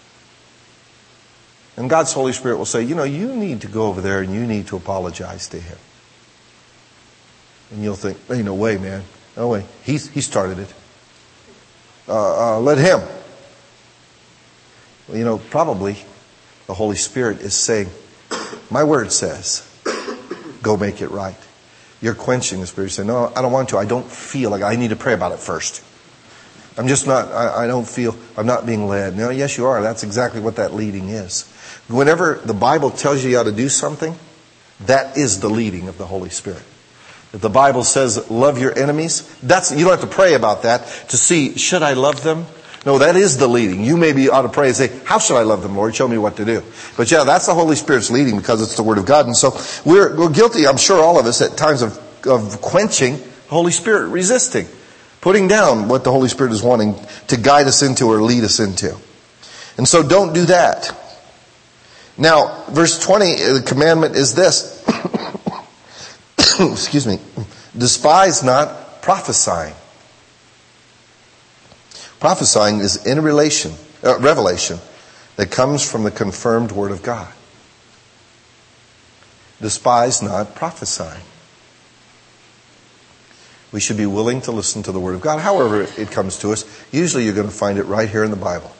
And God's Holy Spirit will say, you know, you need to go over there and you need to apologize to Him. And you'll think, hey, no way, man. No way. He's, he started it. Uh, uh, let Him. Well, you know, probably the Holy Spirit is saying, my word says, go make it right. You're quenching the Spirit. You say, no, I don't want to. I don't feel like I need to pray about it first. I'm just not, I, I don't feel, I'm not being led. No, yes, you are. That's exactly what that leading is. Whenever the Bible tells you how to do something, that is the leading of the Holy Spirit. If the Bible says, love your enemies, that's, you don't have to pray about that to see, should I love them? No, that is the leading. You maybe ought to pray and say, how should I love them, Lord? Show me what to do. But yeah, that's the Holy Spirit's leading because it's the Word of God. And so we're, we're guilty, I'm sure all of us, at times of, of quenching the Holy Spirit, resisting. Putting down what the Holy Spirit is wanting to guide us into or lead us into. And so don't do that. Now, verse twenty, the commandment is this. Excuse me. Despise not prophesying. Prophesying is in relation, uh, revelation that comes from the confirmed Word of God. Despise not prophesying. We should be willing to listen to the Word of God, however it comes to us. Usually you're going to find it right here in the Bible.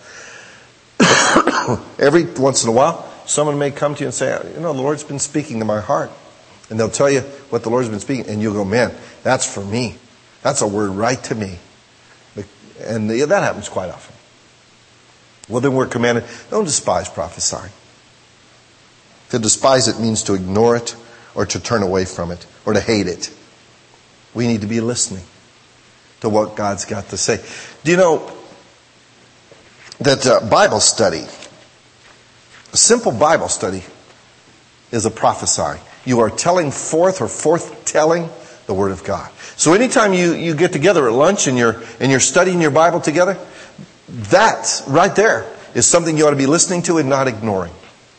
Every once in a while, someone may come to you and say, you know, the Lord's been speaking to my heart. And they'll tell you what the Lord's been speaking. And you'll go, man, that's for me. That's a word right to me. And that happens quite often. Well, then we're commanded, don't despise prophesying. To despise it means to ignore it or to turn away from it or to hate it. We need to be listening to what God's got to say. Do you know that uh, Bible study, a simple Bible study, is a prophesying. You are telling forth or forth-telling the Word of God. So anytime you, you get together at lunch and you're, and you're studying your Bible together, that right there is something you ought to be listening to and not ignoring.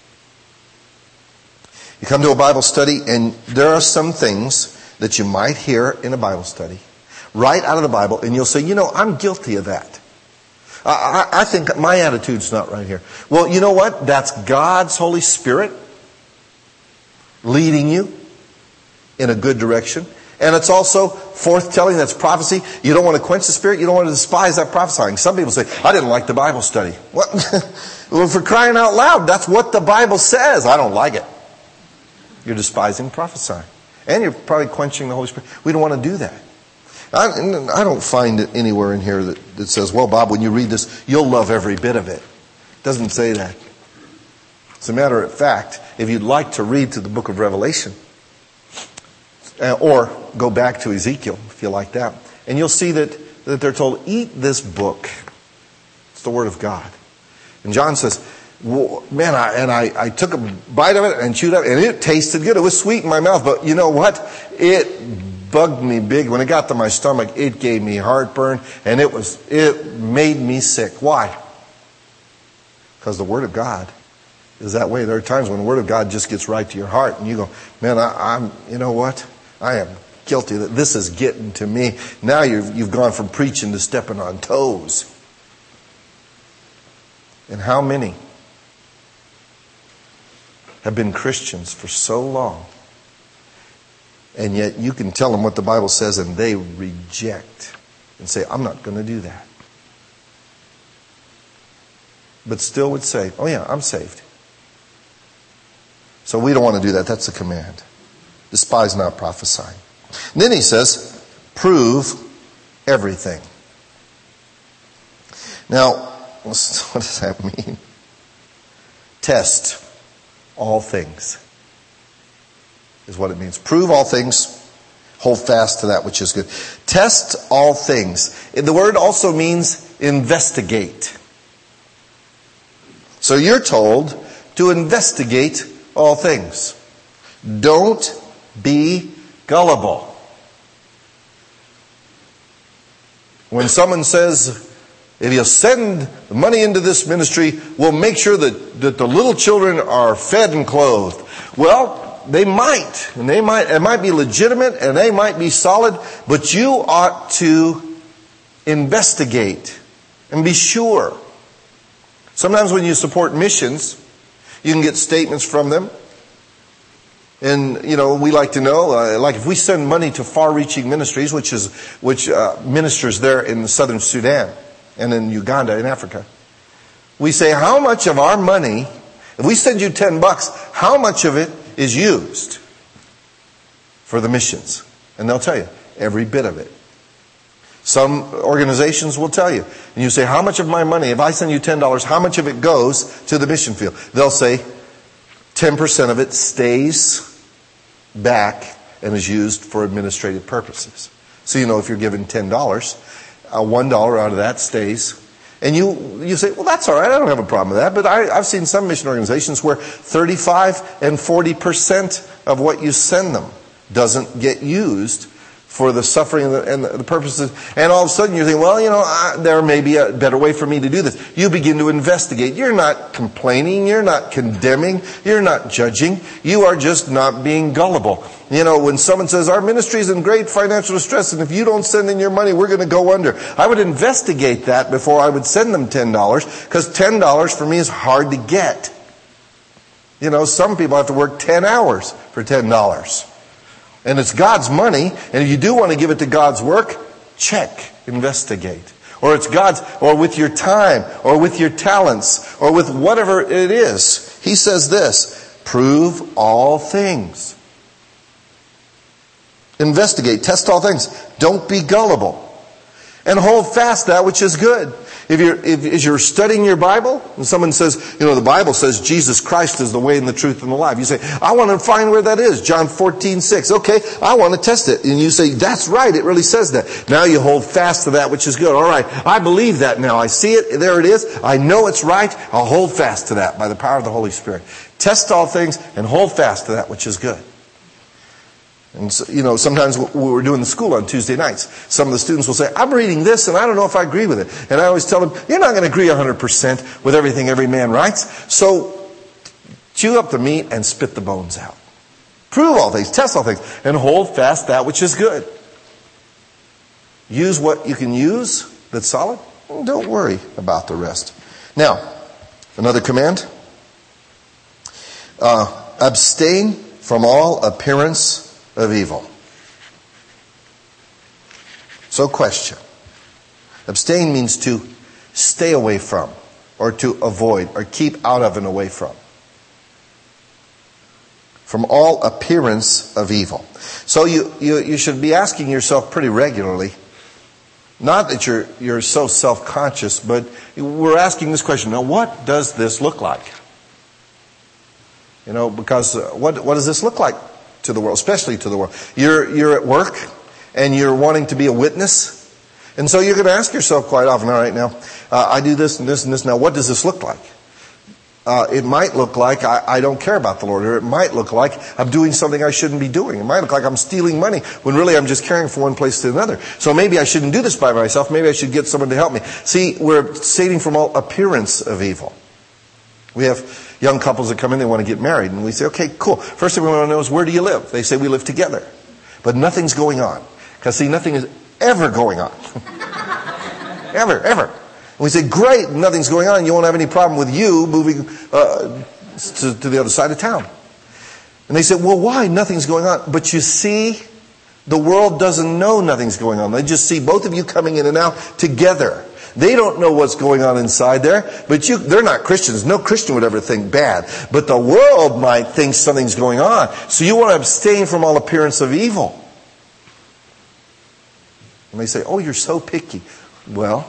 You come to a Bible study and there are some things that you might hear in a Bible study, right out of the Bible, and you'll say, you know, I'm guilty of that. I, I, I think my attitude's not right here. Well, you know what? That's God's Holy Spirit leading you in a good direction. And it's also forth-telling, that's prophecy. You don't want to quench the Spirit. You don't want to despise that prophesying. Some people say, I didn't like the Bible study. What? Well, for crying out loud, that's what the Bible says. I don't like it. You're despising prophesying. And you're probably quenching the Holy Spirit. We don't want to do that. I, I don't find it anywhere in here that, that says, well, Bob, when you read this, you'll love every bit of it. It doesn't say that. As a matter of fact, if you'd like to read through the book of Revelation, uh, or go back to Ezekiel, if you like that, and you'll see that, that they're told, eat this book. It's the Word of God. And John says, well, man, I, and I, I took a bite of it and chewed up, and it tasted good. It was sweet in my mouth, but you know what? It bugged me big. When it got to my stomach, it gave me heartburn, and it was, it made me sick. Why? Because the Word of God is that way. There are times when the Word of God just gets right to your heart, and you go, man, I, I'm, you know what? I am guilty that this is getting to me. Now you've, you've gone from preaching to stepping on toes. And how many have been Christians for so long, and yet you can tell them what the Bible says and they reject and say, I'm not going to do that. But still would say, oh yeah, I'm saved. So we don't want to do that. That's a command. Despise not prophesying. And then he says, prove everything. Now, what does that mean? Test all things is what it means. Prove all things. Hold fast to that which is good. Test all things. The word also means investigate. So you're told to investigate all things. Don't be gullible. When someone says, if you send the money into this ministry, we'll make sure that, that the little children are fed and clothed. Well, they might. And they might, it might be legitimate and they might be solid, but you ought to investigate and be sure. Sometimes when you support missions, you can get statements from them. And, you know, we like to know, uh, like if we send money to far-reaching ministries, which is, which, uh, ministers there in southern Sudan and in Uganda, in Africa, we say, how much of our money, if we send you ten bucks, how much of it is used for the missions? And they'll tell you, every bit of it. Some organizations will tell you, and you say, how much of my money, if I send you ten dollars, how much of it goes to the mission field? They'll say, ten percent of it stays back and is used for administrative purposes. So you know if you're given ten dollars, uh, one dollar out of that stays. And you you say, well, that's all right, I don't have a problem with that. But I, I've seen some mission organizations where thirty-five and forty percent of what you send them doesn't get used for the suffering and the, and the purposes. And all of a sudden you think, well, you know, I, there may be a better way for me to do this. You begin to investigate. You're not complaining. You're not condemning. You're not judging. You are just not being gullible. You know, when someone says, our ministry is in great financial distress, and if you don't send in your money, we're going to go under. I would investigate that before I would send them ten dollars, because ten dollars for me is hard to get. You know, some people have to work ten hours for ten dollars. And it's God's money, and if you do want to give it to God's work, check, investigate. Or it's God's, or with your time, or with your talents, or with whatever it is. He says this, prove all things. Investigate, test all things. Don't be gullible. And hold fast that which is good. If you're, if, if you're studying your Bible, and someone says, you know, the Bible says Jesus Christ is the way and the truth and the life. You say, I want to find where that is. John fourteen six. Okay, I want to test it. And you say, that's right, it really says that. Now you hold fast to that which is good. All right, I believe that now. I see it, there it is. I know it's right. I'll hold fast to that by the power of the Holy Spirit. Test all things and hold fast to that which is good. And so, you know, sometimes we're doing the school on Tuesday nights, some of the students will say, I'm reading this and I don't know if I agree with it. And I always tell them, you're not going to agree one hundred percent with everything every man writes. So chew up the meat and spit the bones out. Prove all things, test all things, and hold fast that which is good. Use what you can use that's solid. Don't worry about the rest. Now, another command. Uh, abstain from all appearance of evil. So question. Abstain means to stay away from, or to avoid, or keep out of and away from. From all appearance of evil. So you, you, you should be asking yourself pretty regularly, not that you're, you're so self-conscious, but we're asking this question, now what does this look like? You know, because uh, what, what does this look like to the world, especially to the world? You're, you're at work and you're wanting to be a witness. And so you're going to ask yourself quite often, all right, now, uh, I do this and this and this. Now, what does this look like? Uh, it might look like I, I don't care about the Lord, or it might look like I'm doing something I shouldn't be doing. It might look like I'm stealing money when really I'm just carrying from one place to another. So maybe I shouldn't do this by myself. Maybe I should get someone to help me. See, we're abstaining from all appearance of evil. We have young couples that come in, they want to get married, and we say, okay, cool. First thing we want to know is, where do you live? They say, we live together. But nothing's going on. Because see, nothing is ever going on. ever, ever. And we say, great, nothing's going on. You won't have any problem with you moving uh, to, to the other side of town. And they say, well, why? Nothing's going on. But you see, the world doesn't know nothing's going on. They just see both of you coming in and out together. They don't know what's going on inside there, but you, they're not Christians. No Christian would ever think bad. But the world might think something's going on. So you want to abstain from all appearance of evil. And they say, oh, you're so picky. Well,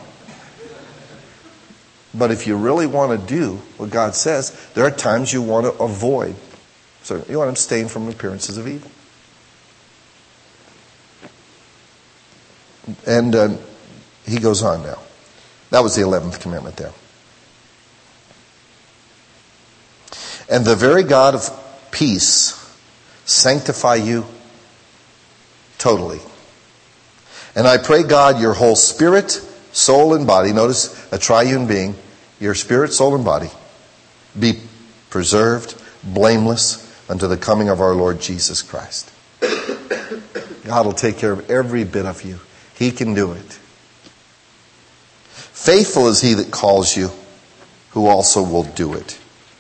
but if you really want to do what God says, there are times you want to avoid. So you want to abstain from appearances of evil. And uh, he goes on now. That was the eleventh commandment there. And the very God of peace sanctify you totally. And I pray, God, your whole spirit, soul, and body, notice a triune being, your spirit, soul, and body, be preserved, blameless, unto the coming of our Lord Jesus Christ. God will take care of every bit of you. He can do it. Faithful is he that calls you, who also will do it.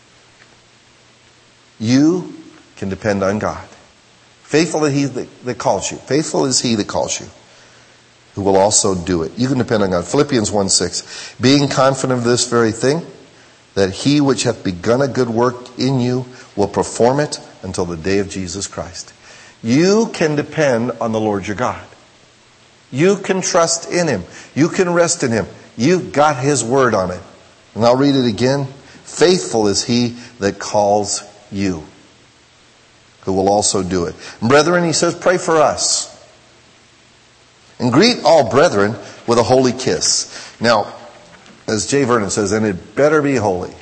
You can depend on God. Faithful is he that, that calls you. Faithful is he that calls you, who will also do it. You can depend on God. Philippians one six. Being confident of this very thing, that he which hath begun a good work in you will perform it until the day of Jesus Christ. You can depend on the Lord your God. You can trust in him. You can rest in him. You've got his word on it. And I'll read it again. Faithful is he that calls you, who will also do it. And brethren, he says, pray for us. And greet all brethren with a holy kiss. Now, as Jay Vernon says, and it better be holy.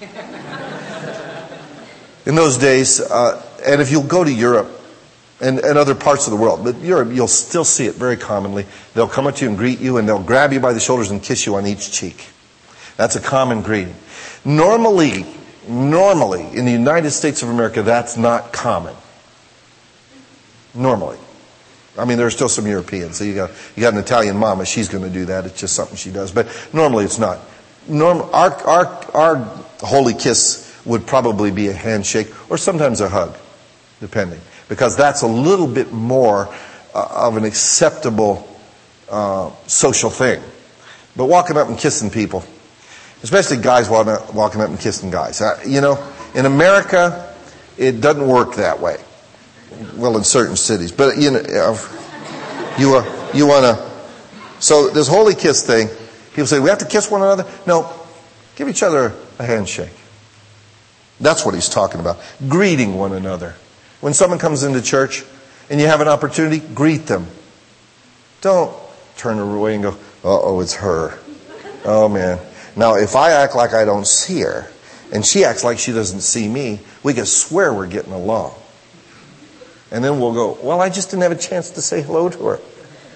In those days, uh, and if you'll go to Europe, And, and other parts of the world. But Europe, you'll still see it very commonly. They'll come up to you and greet you, and they'll grab you by the shoulders and kiss you on each cheek. That's a common greeting. Normally, normally, in the United States of America, that's not common. Normally. I mean, there are still some Europeans. So you got, you got an Italian mama, she's going to do that. It's just something she does. But normally it's not. Norm, our, our, our holy kiss would probably be a handshake, or sometimes a hug, depending. Because that's a little bit more uh, of an acceptable uh, social thing. But walking up and kissing people, especially guys walking up, walking up and kissing guys. Uh, you know, in America, it doesn't work that way. Well, in certain cities. But, you know, uh, you, uh, you want to... So this holy kiss thing, people say, we have to kiss one another? No, give each other a handshake. That's what he's talking about. Greeting one another. When someone comes into church and you have an opportunity, greet them. Don't turn away and go, uh-oh, it's her. Oh, man. Now, if I act like I don't see her and she acts like she doesn't see me, we can swear we're getting along. And then we'll go, well, I just didn't have a chance to say hello to her.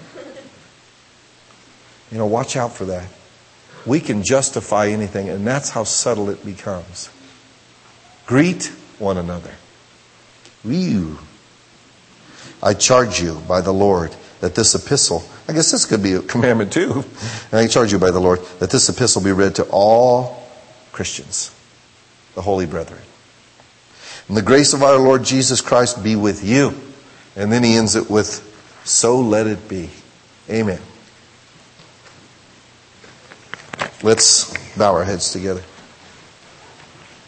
You know, watch out for that. We can justify anything, and that's how subtle it becomes. Greet one another. Whew. I charge you by the Lord that this epistle, I guess this could be a commandment too. And I charge you by the Lord that this epistle be read to all Christians, the holy brethren. And the grace of our Lord Jesus Christ be with you. And then he ends it with, so let it be. Amen. Let's bow our heads together.